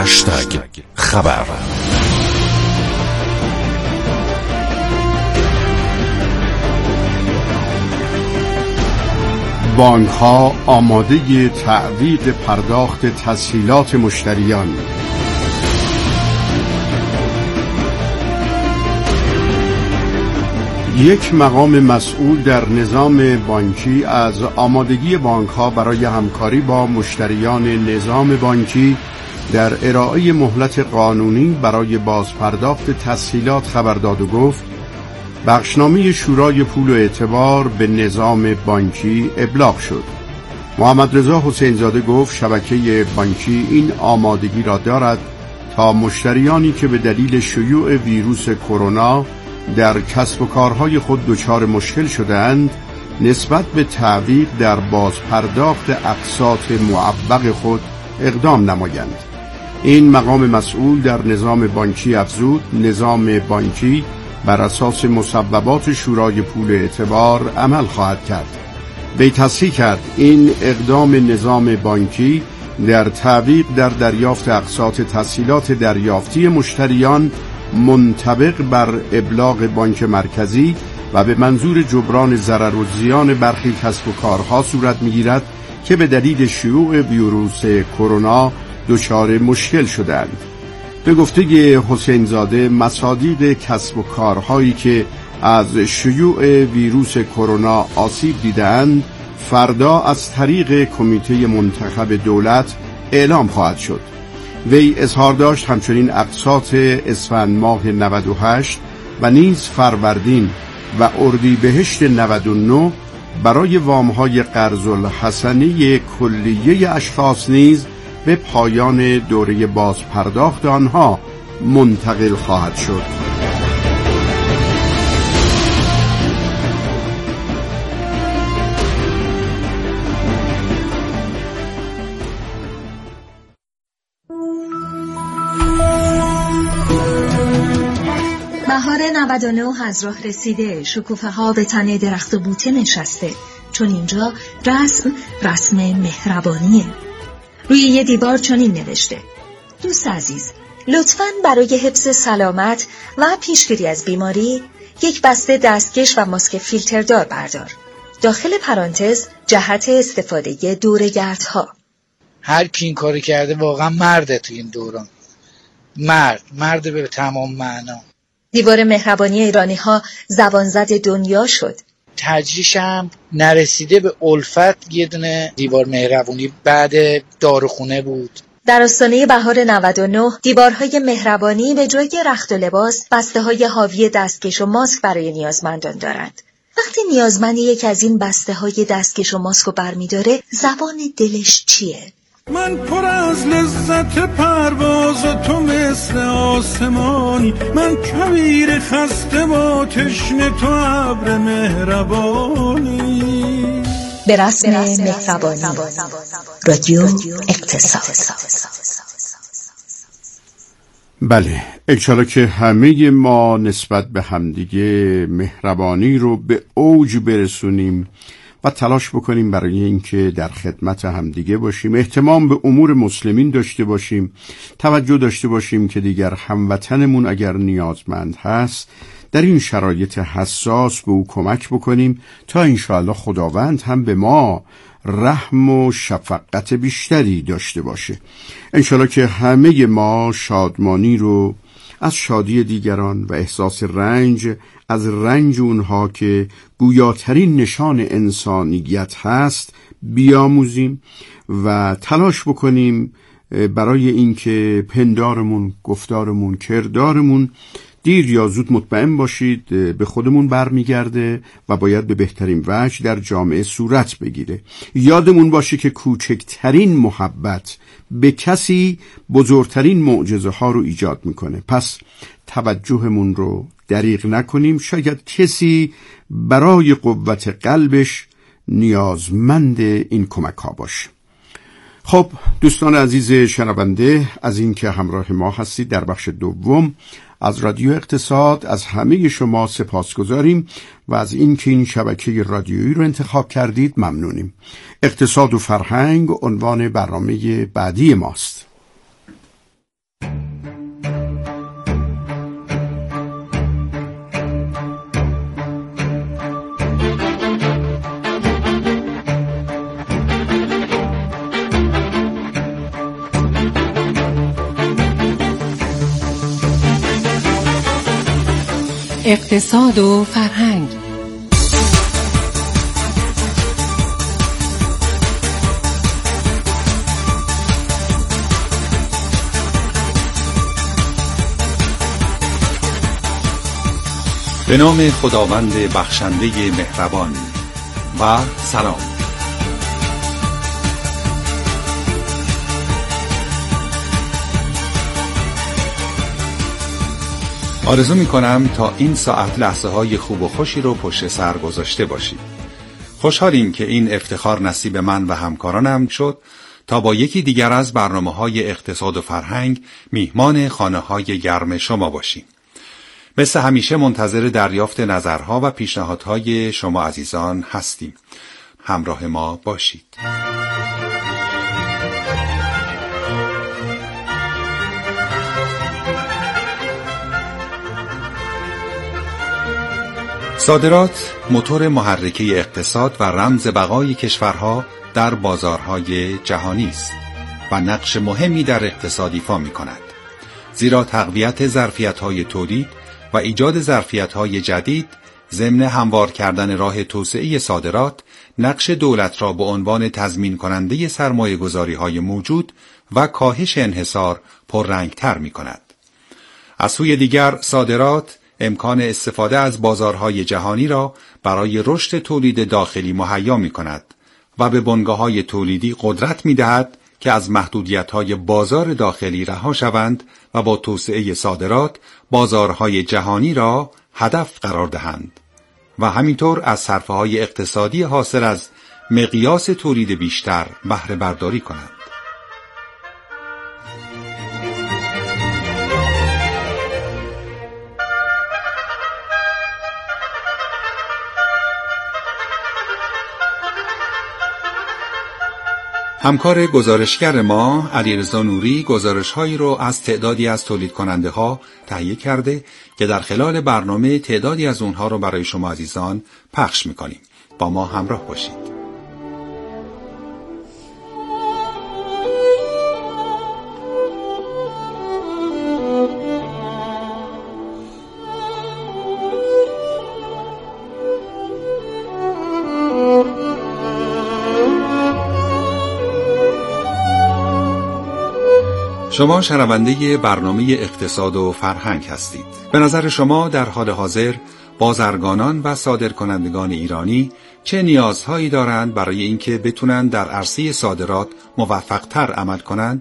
خبر. بانک‌ها آماده تعویض پرداخت تسهیلات مشتریان. یک مقام مسئول در نظام بانکی از آمادگی بانک‌ها برای همکاری با مشتریان نظام بانکی در ارائه مهلت قانونی برای بازپرداخت تسهیلات خبر داد و گفت بخشنامه شورای پول و اعتبار به نظام بانکی ابلاغ شد. محمد رضا حسین زاده گفت شبکه بانکی این آمادگی را دارد تا مشتریانی که به دلیل شیوع ویروس کرونا در کسب و کارهای خود دچار مشکل شده‌اند نسبت به تعویض در بازپرداخت اقساط معوق خود اقدام نمایند. این مقام مسئول در نظام بانکی افزود نظام بانکی بر اساس مصوبات شورای پول اعتبار عمل خواهد کرد. وی تصریح کرد این اقدام نظام بانکی در تعویض در دریافت اقساط تسهیلات دریافتی مشتریان منطبق بر ابلاغ بانک مرکزی و به منظور جبران ضرر و زیان برخی کسب و کارها صورت می‌گیرد که به دلیل شیوع ویروس کرونا دچار مشکل شدند. به گفته حسین زاده مصادیق کسب و کارهایی که از شیوع ویروس کرونا آسیب دیدند فردا از طریق کمیته منتخب دولت اعلام خواهد شد. وی اظهار داشت همچنین اقساط اسفند ماه 98 و نیز فروردین و اردیبهشت 99 برای وام‌های قرض الحسنه کلیه اشخاص نیز به پایان دوره بازپرداخت آنها منتقل خواهد شد. بهار 99 از راه رسیده، شکوفه ها به تن درخت و بوته نشسته، چون اینجا رسم مهربانیه. روی یه دیوار چنین نوشته: دوست عزیز، لطفاً برای حفظ سلامت و پیشگیری از بیماری یک بسته دستکش و ماسک فیلتردار بردار. داخل پرانتز جهت استفاده دوره‌گردها. هر کی این کاری کرده واقعا مرده تو این دوران. مرد به تمام معنا. دیوار مهربانی ایرانی ها زبانزد دنیا شد. تجریشم نرسیده به الفت یه دونه دیوار مهربونی بعد داروخونه بود. در آستانه بهار 99 دیوارهای مهربانی به جای رخت و لباس بسته های حاوی دستکش و ماسک برای نیازمندان دارند. وقتی نیازمند یک از این بسته های دستکش و ماسک رو برمی‌داره زبان دلش چیه؟ من پر از لذت پرواز تو مثل آسمانی، من کویر خسته با تشنه تو ابر مهربانی. به رسم مهربانی. رادیو اقتصاد. بله، انشالله که همه ما نسبت به همدیگه مهربانی رو به اوج برسونیم و تلاش بکنیم برای اینکه در خدمت همدیگه باشیم، اهتمام به امور مسلمین داشته باشیم، توجه داشته باشیم که دیگر هموطنمون اگر نیازمند هست در این شرایط حساس به او کمک بکنیم تا انشاءالله خداوند هم به ما رحم و شفقت بیشتری داشته باشه. انشاءالله که همه ما شادمانی رو از شادی دیگران و احساس رنج از رنج اونها که گویاترین نشان انسانیت هست بیاموزیم و تلاش بکنیم برای اینکه پندارمون، گفتارمون، کردارمون دیر یا زود مطمئن باشید به خودمون برمیگرده و باید به بهترین وجه در جامعه صورت بگیره. یادمون باشه که کوچکترین محبت به کسی بزرگترین معجزه ها رو ایجاد میکنه. پس توجهمون رو دریغ نکنیم، شاید کسی برای قوت قلبش نیازمند این کمک ها باشه. خب دوستان عزیز شنونده، از این که همراه ما هستید در بخش دوم از رادیو اقتصاد از همه شما سپاسگزاریم و از این که این شبکه رادیویی رو انتخاب کردید ممنونیم. اقتصاد و فرهنگ عنوان برنامه بعدی ماست. اقتصاد و فرهنگ. به نام خداوند بخشنده مهربان و سلام. آرزو می کنم تا این ساعت لحظه های خوب و خوشی رو پشت سر گذاشته باشید. خوشحالیم که این افتخار نصیب من و همکارانم شد تا با یکی دیگر از برنامه‌های اقتصاد و فرهنگ میهمان خانه‌های گرم شما باشیم. مثل همیشه منتظر دریافت نظرها و پیشنهادهای شما عزیزان هستیم. همراه ما باشید. صادرات موتور محرکه اقتصاد و رمز بقای کشورها در بازارهای جهانی است و نقش مهمی در اقتصاد ایفا می‌کند. زیرا تقویت ظرفیت‌های تولید و ایجاد ظرفیت‌های جدید ضمن هموار کردن راه توسعه صادرات نقش دولت را به عنوان تضمین کننده سرمایه‌گذاری‌های موجود و کاهش انحصار پررنگ‌تر می‌کند. از سوی دیگر صادرات امکان استفاده از بازارهای جهانی را برای رشد تولید داخلی مهیا می‌کند و به بنگاه‌های تولیدی قدرت می‌دهد که از محدودیت‌های بازار داخلی رها شوند و با توسعه صادرات بازارهای جهانی را هدف قرار دهند و همینطور از صرفه‌های اقتصادی حاصل از مقیاس تولید بیشتر بهره برداری کنند. همکار گزارشگر ما علیرضا نوری گزارش‌هایی رو از تعدادی از تولید کننده ها تهیه کرده که در خلال برنامه تعدادی از اونها رو برای شما عزیزان پخش می‌کنیم. با ما همراه باشید. شما شنونده برنامه اقتصاد و فرهنگ هستید. به نظر شما در حال حاضر بازرگانان و صادرکنندگان ایرانی چه نیازهایی دارند برای اینکه بتونن در عرصه صادرات موفق‌تر عمل کنند؟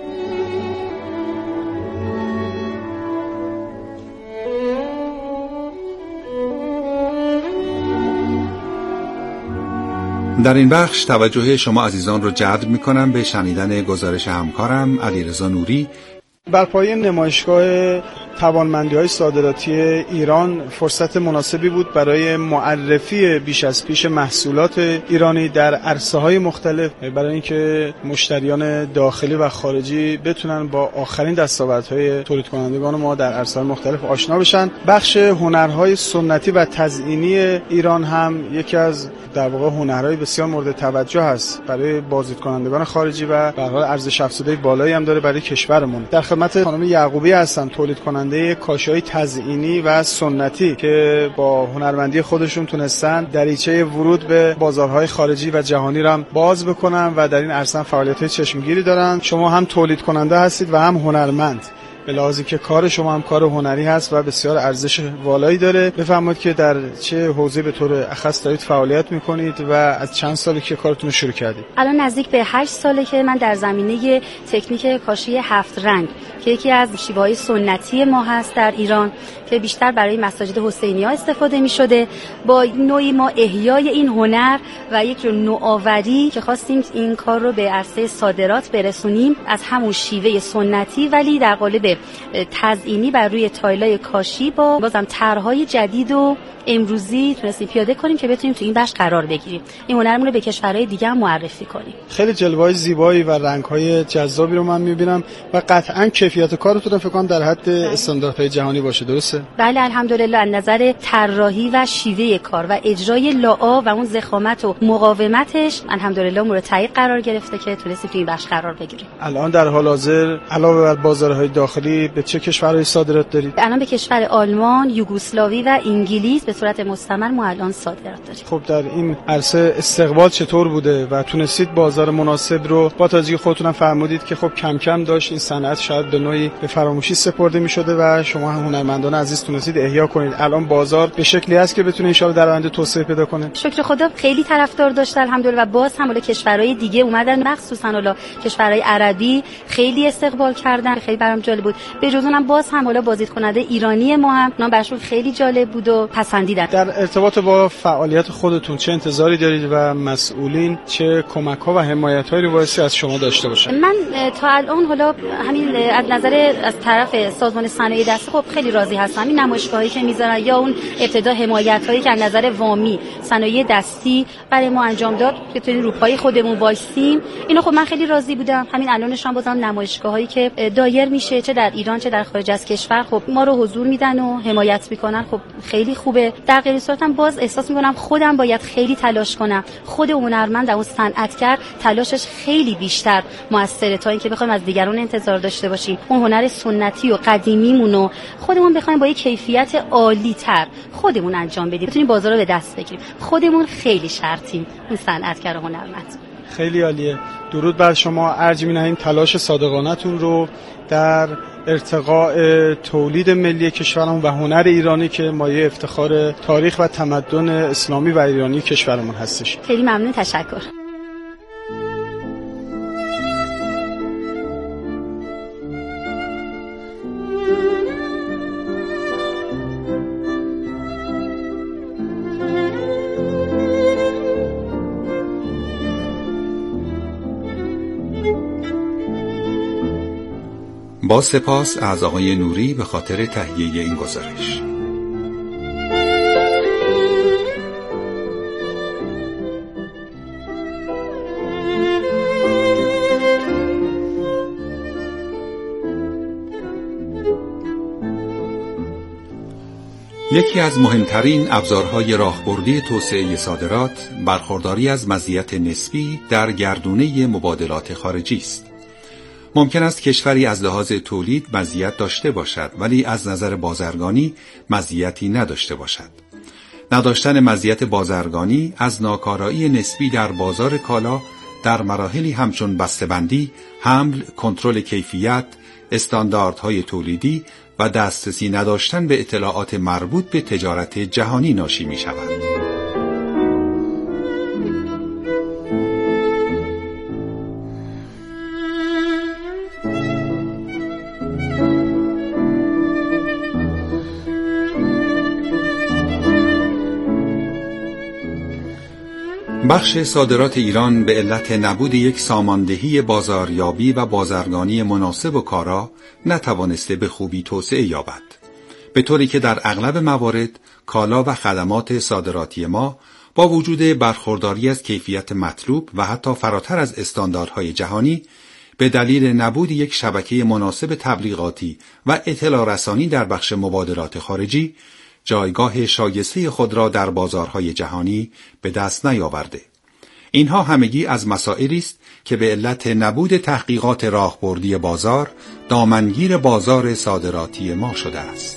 در این بخش توجه شما عزیزان رو جلب می‌کنم به شنیدن گزارش همکارم علیرضا نوری. بر پایه نمایشگاه توانمندی‌های صادراتی ایران فرصت مناسبی بود برای معرفی بیش از پیش محصولات ایرانی در عرصه‌های مختلف، برای اینکه مشتریان داخلی و خارجی بتونن با آخرین دستاوردهای تولید کنندگان ما در عرصه‌های مختلف آشنا بشن. بخش هنرهای سنتی و تزئینی ایران هم یکی از در واقع هنرهای بسیار مورد توجه است برای بازدید کنندگان خارجی و به هر حال ارزش افزوده بالایی هم داره برای کشورمون. در خدمت خانم یعقوبی هستم، تولید کننده کاشی‌های تزئینی و سنتی که با هنرمندی خودشون تونستن دریچه ورود به بازارهای خارجی و جهانی را باز بکنن و در این عرصه فعالیت‌های چشمگیری دارن. شما هم تولید کننده هستید و هم هنرمند، به لحاظی که کار شما هم کار هنری هست و بسیار ارزش والایی داره. بفرمایید که در چه حوزه به طور اخص دارید فعالیت میکنید و از چند سالی که کارتون رو شروع کردید؟ الان نزدیک به 8 ساله که من در زمینه تکنیک کاشی 7 رنگ که یکی از شیوه‌های سنتی ما هست در ایران که بیشتر برای مساجد حسینی‌ها استفاده می‌شده، با نوعی ما احیای این هنر و یک نوآوری که خواستیم این کار رو به عرصه صادرات برسونیم، از همون شیوه سنتی ولی در قالب تزئینی بر روی تایلای کاشی با بازم طرح‌های جدید و امروزی تونستیم پیاده کنیم که بتونیم تو این بخش قرار بگیریم. این هنرمون رو به کشورهای دیگه هم معرفی کنیم. خیلی جلوه‌های زیبایی و رنگ‌های جذابی رو من می‌بینم و قطعاً کیفیت کارتون فکر کنم در حد استانداردهای جهانی باشه، درسته؟ بله الحمدلله. از نظر طراحی و شیوه کار و اجرای لعاب و اون ضخامت و مقاومتش الحمدلله مورد تایید قرار گرفته که تونستیم تو این بخش قرار بگیریم. الان در حال حاضر علاوه بر بازارهای داخلی به چه کشورهای صادرات دارید؟ الان به کشور آلمان، یوگسلاوی و انگلیس به صورت مستمر ما الان صادرات داریم. خب در این عرصه استقبال چطور بوده و تونستید بازار مناسب رو با توجه خودتون فرمودید که خب کم کم داشت این صنعت شاید به نوعی به فراموشی سپرده می‌شده و شما هنرمندان عزیز تونستید احیا کنید. الان بازار به شکلی است که بتونه ان شاءالله در آینده توسعه پیدا کنه. شکر خدا خیلی طرفدار داشته الحمدلله و باز هم کشورهای دیگه اومدن، مخصوصا حالا کشورهای عربی خیلی استقبال کردن. خیلی برام جالب بود. به جز اونم باز هم حالا بازدیدکننده ایرانی ما هم اونا براشون خیلی جالب بود و پسندیدن. در ارتباط با فعالیت خودتون چه انتظاری دارید و مسئولین چه کمک‌ها و حمایت‌هایی رو بایستی از شما داشته باشن؟ من تا الان حالا همین از نظر از طرف سازمان صنایع دستی خب خیلی راضی هستم. این نمایشگاهایی که میذارن یا اون ابتدا حمایت‌هایی که از نظر وامی صنایع دستی برای ما انجام داد که تو این روپای خودمون وایسیم، اینا خب من خیلی راضی بودم. همین الانش هم بازم نمایشگاهایی که دایر میشه چه در ایران چه در خارج از کشور خب ما رو حضور میدن و حمایت میکنن، خب خیلی خوبه. در غیر صورت هم باز احساس میکنم خودم باید خیلی تلاش کنم. خود هنرمند اون صنعتگر تلاشش خیلی بیشتر موثره تا اینکه بخوایم از دیگران انتظار داشته باشیم اون هنر سنتی و قدیمیمون رو خودمون بخوایم با یک کیفیت عالی تر خودمون انجام بدیم، بتونیم بازار رو به دست بگیریم. خودمون خیلی شرطیم اون صنعتگر و هنرمند. خیلی عالیه. درود بر شما. ارج می‌نهیم تلاش صادقانه‌تون رو در ارتقاء تولید ملی کشورمون و هنر ایرانی که مایه افتخار تاریخ و تمدن اسلامی و ایرانی کشورمون هستش. خیلی ممنون، تشکر. با سپاس از آقای نوری به خاطر تهیه این گزارش. یکی از مهمترین ابزارهای راهبردی توسعه صادرات برخورداری از مزیت نسبی در گردونه مبادلات خارجی است. ممکن است کشوری از لحاظ تولید مزیت داشته باشد ولی از نظر بازرگانی مزیتی نداشته باشد. نداشتن مزیت بازرگانی از ناکارایی نسبی در بازار کالا در مراحلی همچون بسته‌بندی، حمل، کنترل کیفیت، استانداردهای تولیدی و دسترسی نداشتن به اطلاعات مربوط به تجارت جهانی ناشی می شود. بخش صادرات ایران به علت نبود یک ساماندهی بازاریابی و بازرگانی مناسب و کارا نتوانسته به خوبی توسعه یابد، به طوری که در اغلب موارد کالا و خدمات صادراتی ما با وجود برخورداری از کیفیت مطلوب و حتی فراتر از استانداردهای جهانی به دلیل نبود یک شبکه مناسب تبلیغاتی و اطلاع رسانی در بخش مبادلات خارجی جایگاه شایسته خود را در بازارهای جهانی به دست نیاورده. اینها همگی از مسائلی است که به علت نبود تحقیقات راهبردی بازار دامنگیر بازار صادراتی ما شده است.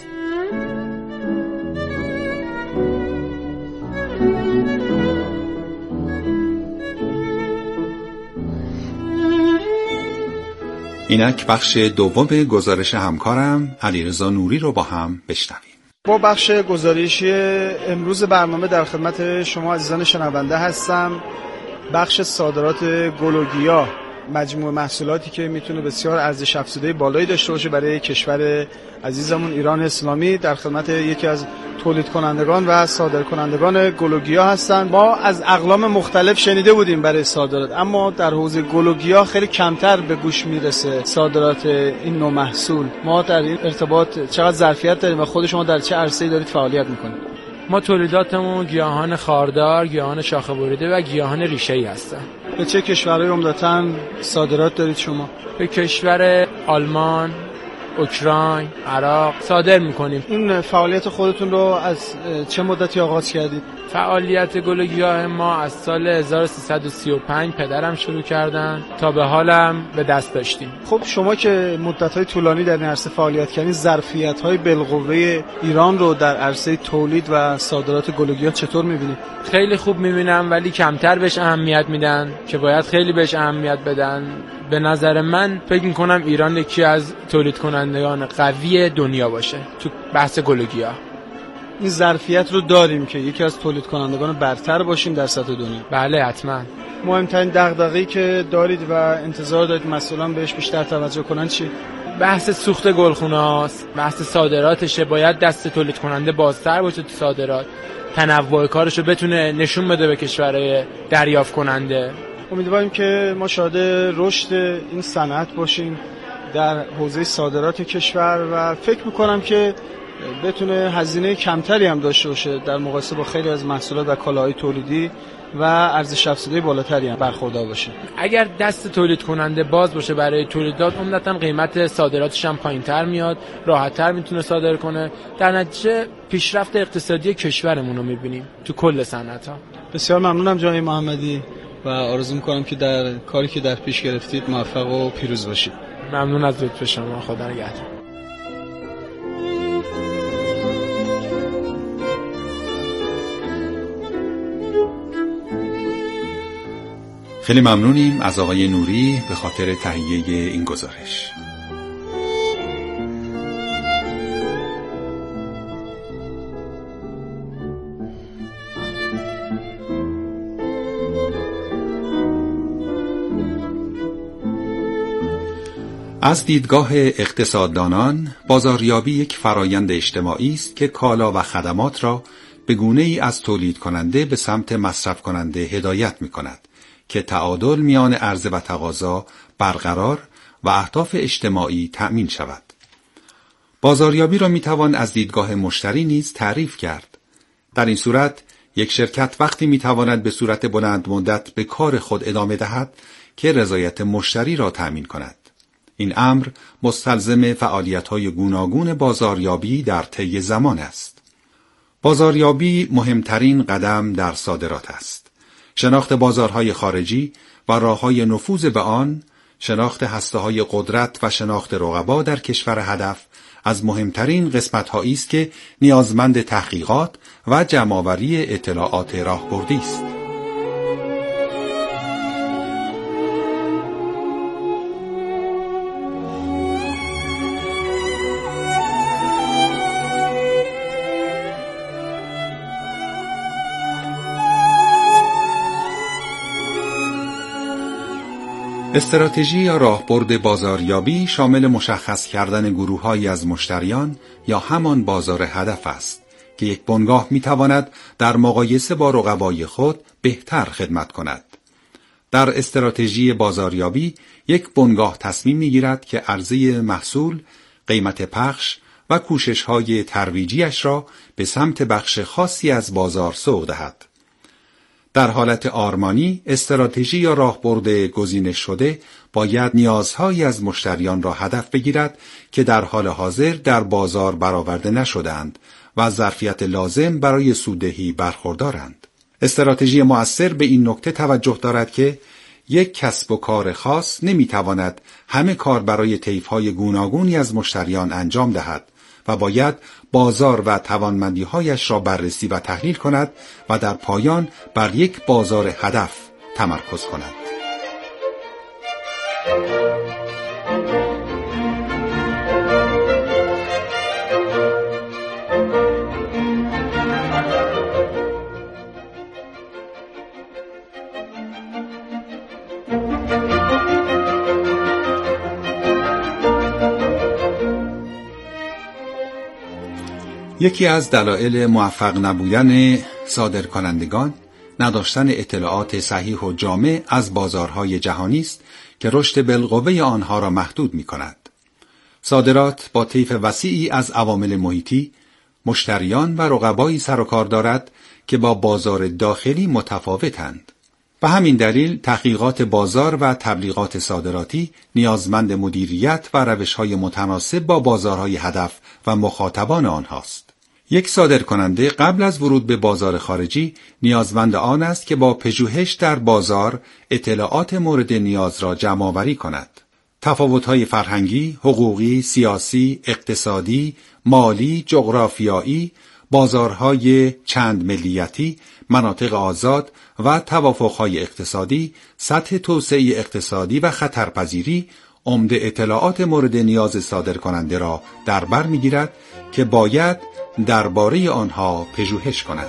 اینک بخش دوم گزارش همکارم علیرضا نوری رو با هم بشنویم. با بخش گزارشی امروز برنامه در خدمت شما عزیزان شنونده هستم. بخش صادرات گل و گیاه، مجموعه محصولاتی که میتونه بسیار ارزش افزوده بالایی داشته باشه برای کشور عزیزمون ایران اسلامی، در خدمت یکی از تولید کنندگان و صادر کنندگان گل و گیاه هستند. ما از اقلام مختلف شنیده بودیم برای صادرات، اما در حوزه گل و گیاه خیلی کمتر به گوش میرسه صادرات این نوع محصول. ما در این ارتباط چقدر ظرفیت داریم و خود شما در چه عرصه‌ای دارید فعالیت میکنید؟ ما تولیداتمون گیاهان خاردار، گیاهان شاخه بریده و گیاهان ریشه‌ای هستن. به چه کشورهای عمدتاً صادرات دارید شما؟ به کشور آلمان، اوکراین، عراق صادر میکنیم. این فعالیت خودتون رو از چه مدتی آغاز کردید؟ فعالیت گل و گیاه ما از سال 1335 پدرم شروع کردن تا به حالم به دست داشتیم. خب شما که مدت‌های طولانی در این عرصه فعالیت کردین، ظرفیت‌های بالقوه ایران رو در عرصه تولید و صادرات گل و گیاه چطور می‌بینید؟ خیلی خوب می‌بینم، ولی کمتر بهش اهمیت میدن که باید خیلی بهش اهمیت بدن. به نظر من فکر می‌کنم ایران یکی از تولید کنندگان قوی دنیا باشه تو بحث گل و گیاه. این ظرفیت رو داریم که یکی از تولید کنندگان برتر باشیم در سطح دنیا. بله حتما. مهمترین دغدغه‌ای که دارید و انتظار دارید مسئولان بهش بیشتر توجه کنن چی؟ بحث سوخت گلخونه‌هاست، بحث صادراتشه. باید دست تولید کننده بازتر باشه تو صادرات، تنوع کارشو بتونه نشون بده به کشورهای دریافت کننده. امیدواریم که ما شاهد رشد این صنعت باشیم در حوزه صادرات کشور و فکر می‌کنم که بتونه هزینه کمتری هم داشته باشه در مقایسه با خیلی از محصولات و کالاهای تولیدی و ارزش افزوده بالاتری هم برخوردار باشه. اگر دست تولید کننده باز باشه برای تولیدات، عمدتاً قیمت صادراتش هم پایین‌تر میاد، راحت‌تر میتونه صادر کنه. در نتیجه پیشرفت اقتصادی کشورمون رو می‌بینیم تو کل صنعت‌ها. بسیار ممنونم جناب محمدی و آرزو می‌کنم که در کاری که در پیش گرفتید موفق و پیروز باشید. ممنون از لطف شما. خدا نگهدار. خیلی ممنونیم از آقای نوری به خاطر تهیه این گزارش. از دیدگاه اقتصاددانان، بازاریابی یک فرایند اجتماعی است که کالا و خدمات را به گونه‌ای از تولید کننده به سمت مصرف کننده هدایت می‌کند که تعادل میان عرضه و تقاضا برقرار و اهداف اجتماعی تأمین شود. بازاریابی را میتوان از دیدگاه مشتری نیز تعریف کرد. در این صورت یک شرکت وقتی میتواند به صورت بلند مدت به کار خود ادامه دهد که رضایت مشتری را تأمین کند. این امر مستلزم فعالیت‌های گوناگون بازاریابی در طی زمان است. بازاریابی مهمترین قدم در صادرات است. شناخت بازارهای خارجی و راه‌های نفوذ به آن، شناخت هسته‌های قدرت و شناخت رقبا در کشور هدف از مهمترین قسمت‌هایی است که نیازمند تحقیقات و جمع‌آوری اطلاعات راهبردی است. استراتژی یا راهبرد بازاریابی شامل مشخص کردن گروه‌هایی از مشتریان یا همان بازار هدف است که یک بنگاه می‌تواند در مقایسه با رقبای خود بهتر خدمت کند. در استراتژی بازاریابی یک بنگاه تصمیم می‌گیرد که عرضه محصول، قیمت پخش و کوشش‌های ترویجیش را به سمت بخش خاصی از بازار سوق دهد. در حالت آرمانی، استراتژی یا راهبرد گزینش شده باید نیازهایی از مشتریان را هدف بگیرد که در حال حاضر در بازار برآورده نشده‌اند و از ظرفیت لازم برای سوددهی برخوردارند. استراتژی مؤثر به این نکته توجه دارد که یک کسب و کار خاص نمیتواند همه کار برای طیف‌های گوناگونی از مشتریان انجام دهد و باید بازار و توانمندی‌هایش را بررسی و تحلیل کند و در پایان بر یک بازار هدف تمرکز کند. یکی از دلایل موفق نبودن صادرکنندگان نداشتن اطلاعات صحیح و جامع از بازارهای جهانی است که رشد بالقوه آنها را محدود می‌کند. صادرات با طیف وسیعی از عوامل محیطی، مشتریان و رقبایی سر و کار دارد که با بازار داخلی متفاوتند. به همین دلیل تحقیقات بازار و تبلیغات صادراتی نیازمند مدیریت و روش‌های متناسب با بازارهای هدف و مخاطبان آنهاست. یک صادرکننده قبل از ورود به بازار خارجی نیازمند آن است که با پژوهش در بازار اطلاعات مورد نیاز را جمع‌آوری کند. تفاوت‌های فرهنگی، حقوقی، سیاسی، اقتصادی، مالی، جغرافیایی، بازارهای چند ملیتی، مناطق آزاد و توافق‌های اقتصادی، سطح توسعه اقتصادی و خطرپذیری عمده اطلاعات مورد نیاز صادرکننده را در بر می‌گیرد که باید درباره آنها پژوهش کند.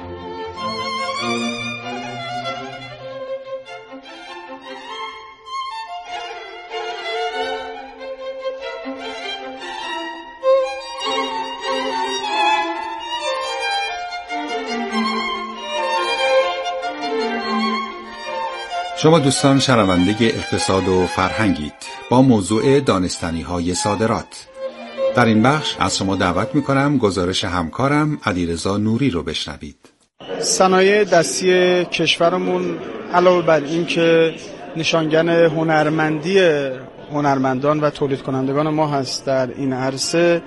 شما دوستان شنونده اقتصاد و فرهنگید با موضوع دانستنی‌های صادرات. در این بخش از شما دعوت می‌کنم گزارش همکارم علیرضا نوری رو بشنوید. صنایع دستی کشورمون علاوه بر این که نشانگر هنرمندی هنرمندان و تولید کنندگان ما هست، در این عرصه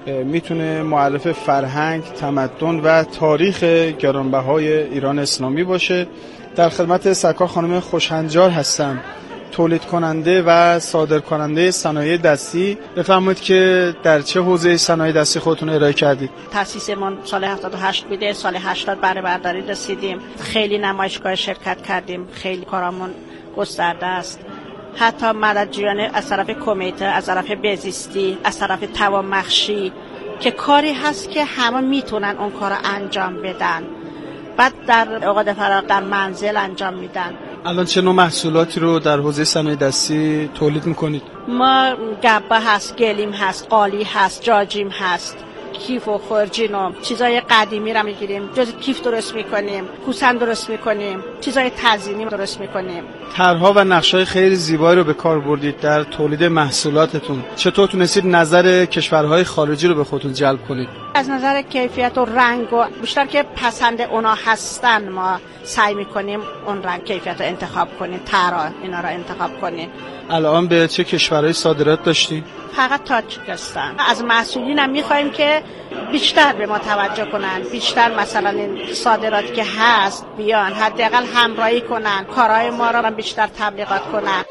میتونه معرف فرهنگ، تمدن و تاریخ گرانبهای ایران اسلامی باشه. در خدمت سرکار خانم خوشهنجار هستم، تولید کننده و صادر کننده صنایع دستی. بفرمایید که در چه حوزه صنایع دستی خودتون ارائه کردید؟ تأسیسمون سال 78 بوده، سال 80 بهره برداری رسیدیم. خیلی نمایشگاه شرکت کردیم، خیلی کارامون گسترده است. حتی مددجویان از طرف کمیته، از طرف بهزیستی، از طرف توانبخشی که کاری هست که همه میتونن اون کار انجام بدن. بعد در اوقات فراغ در منزل انجام میدن. الان چه نوع محصولاتی رو در حوزه صنایع دستی تولید میکنید؟ ما گبه هست، گلیم هست، قالی هست، جاجیم هست، کیف و خورجین، چیزای قدیمی رو میگیریم، جز کیف درست میکنیم، کوسن درست میکنیم، چیزای تزیینی درست میکنیم. طرح‌ها و نقش‌های خیلی زیبایی رو به کار بردید در تولید محصولاتتون. چطور تونستید نظر کشورهای خارجی رو به خودتون جلب کنید؟ از نظر کیفیت و رنگ و بیشتر که پسند اونا هستن ما سعی میکنیم اون رنگ کیفیت رو انتخاب کنیم، طرح اینا رو انتخاب کنیم. الان به چه کشورهای صادرات داشتین؟ فقط تاجیکستان. از مسئولین هم میخوایم که بیشتر به ما توجه کنن، بیشتر مثلا این صادراتی که هست بیان حداقل همراهی کنن، کارهای ما را بیشتر تبلیغات کنن.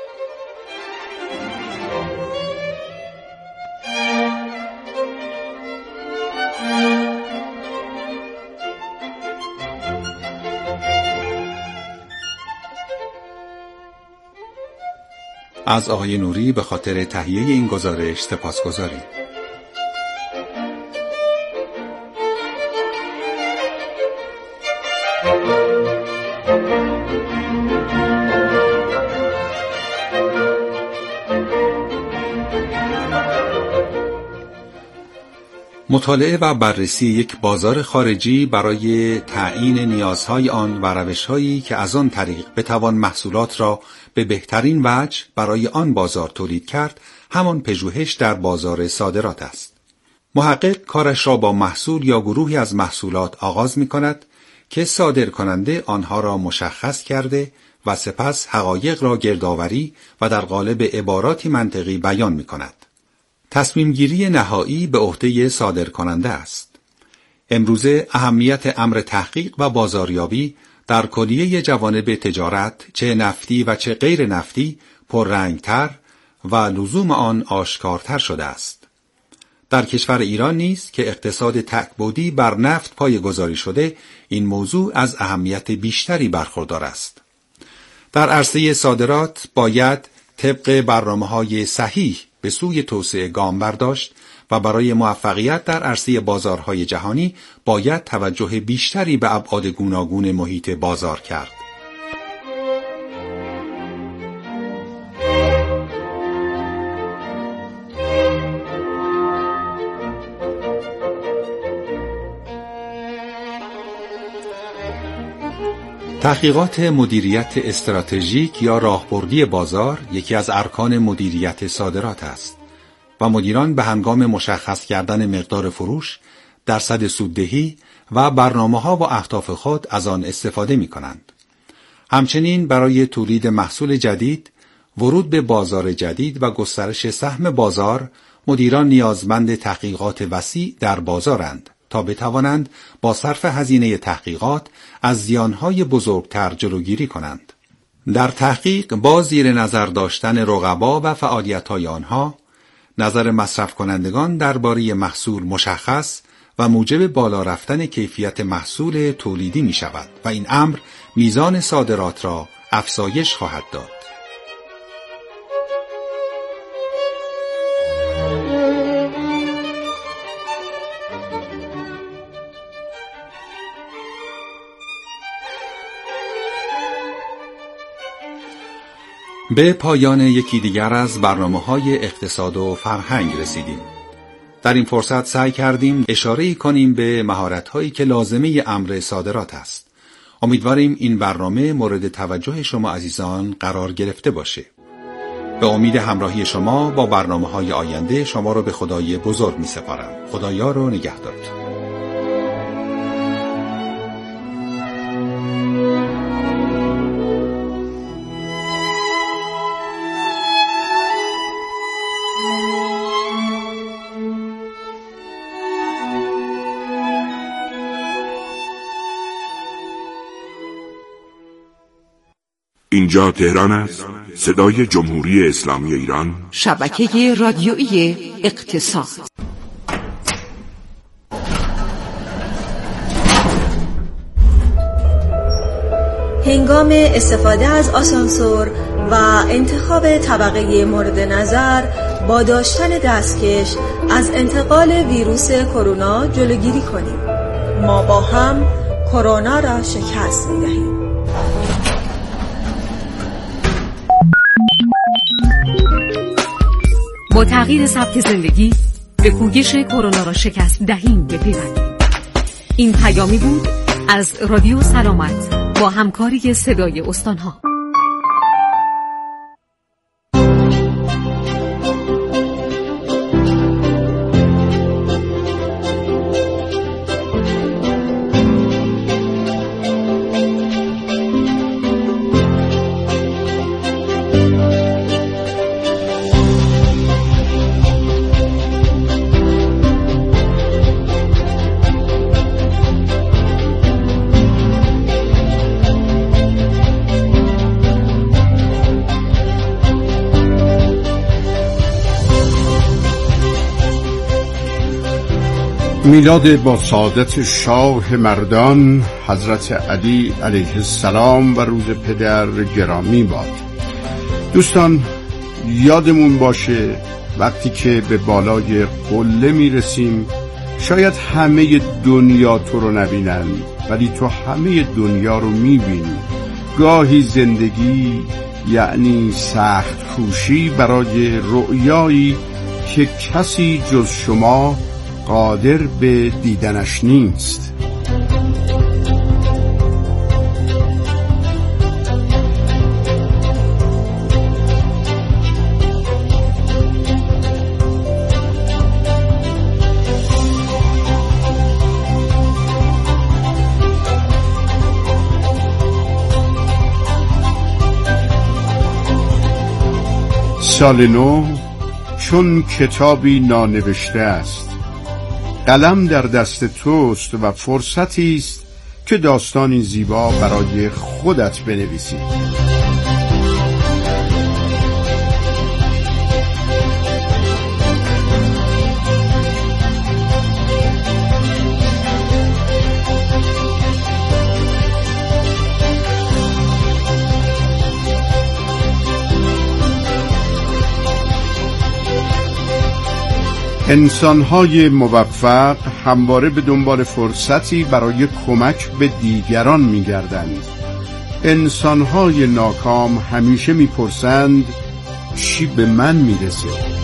از آقای نوری به خاطر تهیه این گزارش سپاسگزاریم. مطالعه و بررسی یک بازار خارجی برای تعیین نیازهای آن و روش‌هایی که از آن طریق بتوان محصولات را به بهترین وجه برای آن بازار تولید کرد، همان پژوهش در بازار صادرات است. محقق کارش را با محصول یا گروهی از محصولات آغاز می‌کند که صادرکننده آنها را مشخص کرده و سپس حقایق را گردآوری و در قالب عباراتی منطقی بیان می‌کند. تصمیم گیری نهایی به عهده صادرکننده است. امروزه اهمیت امر تحقیق و بازاریابی در کلیه جوانب تجارت، چه نفتی و چه غیر نفتی، پررنگتر و لزوم آن آشکارتر شده است. در کشور ایران نیز که اقتصاد تک‌بعدی بر نفت پایه‌گذاری شده، این موضوع از اهمیت بیشتری برخوردار است. در عرصه صادرات باید طبق برنامه‌های صحیح به سوی توسعه گام برداشت و برای موفقیت در عرصه بازارهای جهانی باید توجه بیشتری به ابعاد گوناگون محیط بازار کرد. تحقیقات مدیریت استراتژیک یا راهبردی بازار یکی از ارکان مدیریت صادرات است و مدیران به هنگام مشخص کردن مقدار فروش درصد سوددهی و برنامه‌ها و اهداف خود از آن استفاده می‌کنند. همچنین برای تولید محصول جدید، ورود به بازار جدید و گسترش سهم بازار، مدیران نیازمند تحقیقات وسیع در بازارند تا بتوانند با صرف هزینه تحقیقات از زیانهای بزرگتر جلوگیری کنند. در تحقیق با زیر نظر داشتن رقبا و فعالیت‌های آنها، نظر مصرف کنندگان درباره محصول مشخص و موجب بالا رفتن کیفیت محصول تولیدی می شود و این امر میزان صادرات را افزایش خواهد داد. به پایان یکی دیگر از برنامه‌های اقتصاد و فرهنگ رسیدیم. در این فرصت سعی کردیم اشاره‌ای کنیم به مهارت‌هایی که لازمه امر صادرات است. امیدواریم این برنامه مورد توجه شما عزیزان قرار گرفته باشه. به امید همراهی شما با برنامه‌های آینده شما رو به خدای بزرگ می‌سپارم. خدایا رو نگهدار. اینجا تهران است، صدای جمهوری اسلامی ایران، شبکه رادیویی اقتصاد. هنگام استفاده از آسانسور و انتخاب طبقه مورد نظر با داشتن دستکش از انتقال ویروس کرونا جلوگیری کنیم. ما با هم کرونا را شکست می‌دهیم. با تغییر سبک زندگی به کوشش کرونا را شکست دهیم بپیوندیم. این پیامی بود از رادیو سلامت با همکاری صدای استانها. میلاد با سعادت شاه مردان حضرت علی علیه السلام و روز پدر گرامی باد. دوستان یادمون باشه وقتی که به بالای قله میرسیم شاید همه دنیا تو رو نبینن ولی تو همه دنیا رو میبینی. گاهی زندگی یعنی سخت کوشی برای رؤیایی که کسی جز شما قادر به دیدنش نیست. سال نو چون کتابی نانوشته است، قلم در دست توست و فرصتی است که داستانی زیبا برای خودت بنویسی. انسان‌های موفق همواره به دنبال فرصتی برای کمک به دیگران می‌گردند. انسان‌های ناکام همیشه می‌پرسند چی به من میرسه؟